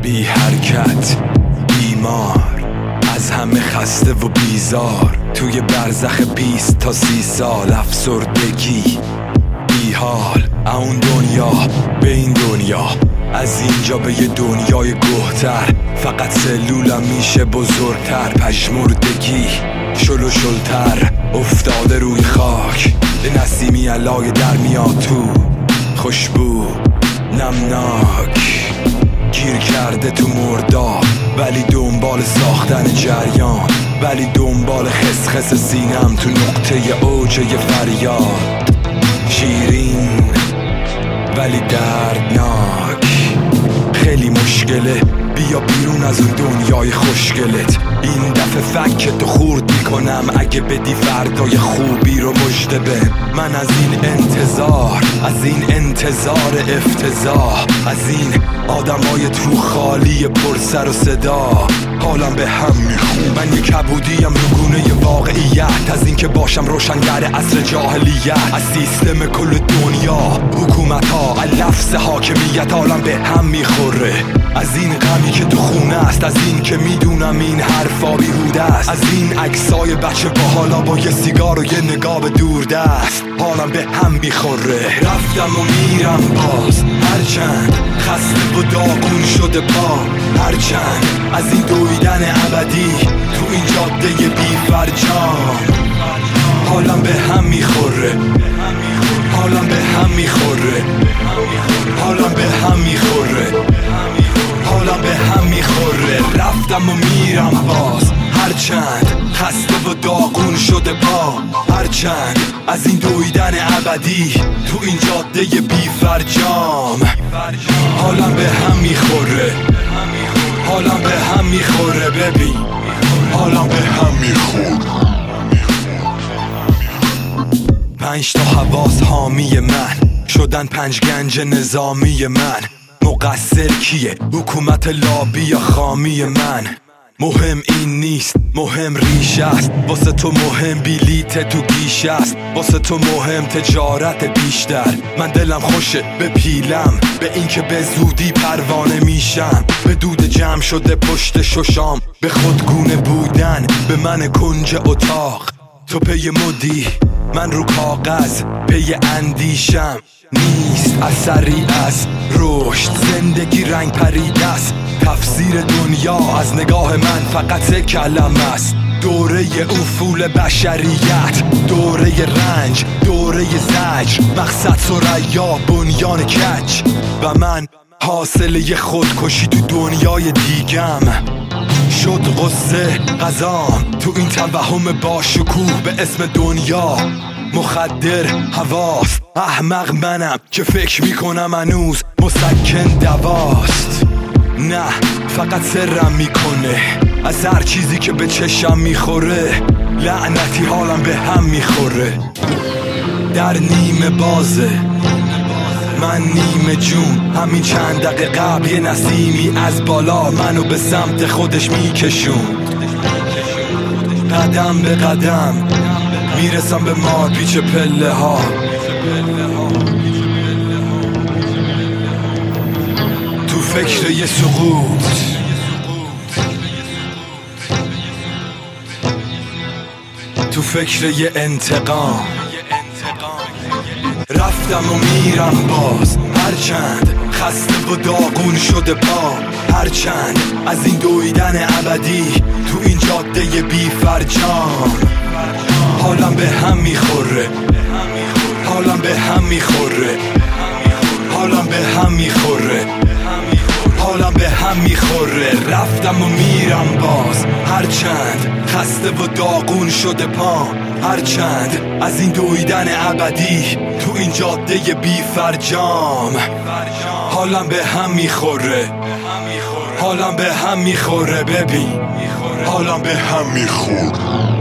بی حرکت، بیمار، از همه خسته و بیزار، توی برزخ 20 تا 30 سال افسردگی، بی حال، اون دنیا به این دنیا، از اینجا به یه دنیای گهتر. فقط سلولم میشه بزرگتر، پژمردگی شل و شلتر، افتاده روی خاک، به نسیمی علای در میاد تو، خوشبو نمناک، گیر کرده تو مرداب، ولی دنبال ساختن جریان، ولی دنبال خسخس سینم تو نقطه اوج یه فریاد، شیرین ولی دردناک، خیلی مشکله، بیا بیرون از اون دنیای خوشگلت. این دفعه فکتو خورد میکنم، اگه بدی فردای خوبی رو مژده به من. از این انتظار، از این انتظار افتضاح، از این آدمای تو خالی پر سر و صدا، حالم به هم میخون. من یه کبودیم رو گونه واقعیت، از این که باشم روشنگر عصر جاهلیت، از سیستم کل دنیا، حکومت ها، لفظ حاکمیت، حالم به هم میخوره. از این غمی که تو خونه است، از این که میدونم این حرفا بیهوده است، از این عکسای بچه با حالا با یه سیگار و یه نگاه به دوردست، حالم به هم میخوره. رفتم و میرم باز، هرچند خسته و داغون شده پا، هرچند از این دویدن ابدی تو این جاده بی فرجام، حالم به هم میخوره، حالم به هم میخوره، حالم به هم میخوره، حالم به هم میخوره. رفتم و میرم باز، هرچند خسته و داغون شده پا، هرچند از این دویدن ابدی تو این جاده بی فرجام، حالم به هم میخوره، حالم به هم میخوره. ببین حالم به هم میخوره. 5 تا حواس حامی من شدن 5 گنج نظامی من. مقصر کیه؟ حکومت لابی یا خامی من؟ مهم این نیست، مهم ریشه است. واسه تو مهم بلیت تو گیشه است، واسه تو مهم تجارت بیشتر. من دلم خوشه به پیلم، به این که به زودی پروانه میشم، به دود جمع شده پشت ششام، به خودگونه بودن، به من کنج اتاق. تو پی مدی، من رو کاغذ پی اندیشم. نیست اثری از رشد، زندگی رنگ پریده است. تفسیر دنیا از نگاه من فقط کلمه است. دوره افول بشریت، دوره رنج، دوره زجر، مقصد ثریا، بنیان کج. و من حاصله خودکشی تو دنیای دیگم. شد قصه غذام تو این توهم با شکوه به اسم دنیا. مخدر حواس، احمق منم که فکر میکنم هنوز مسکن دواست. نه فقط سرم میکنه از هر چیزی که به چشم میخوره. لعنتی حالم به هم میخوره. در نیمه بازه، من نیمه جون. همین چند دقیقه قبل یه نسیمی از بالا منو به سمت خودش میکشون. قدم به قدم میرسم به مار پیچ پله ها. تو فکر یه سقوط، تو فکر یه انتقام. رفتم و میرم باز، هرچند خسته و داغون شده پا، هرچند از این دویدن ابدی تو این جاده بی فرجام. حالم به هم میخوره، حالم به هم میخوره، حالم به هم میخوره، حالم به هم میخوره. رفتم و میرم باز، هرچند خسته و داغون شده پا، هرچند از این دویدن ابدی تو این جاده بی فرجام. حالم به هم میخوره، حالم به هم میخوره. ببین حالم به هم میخوره.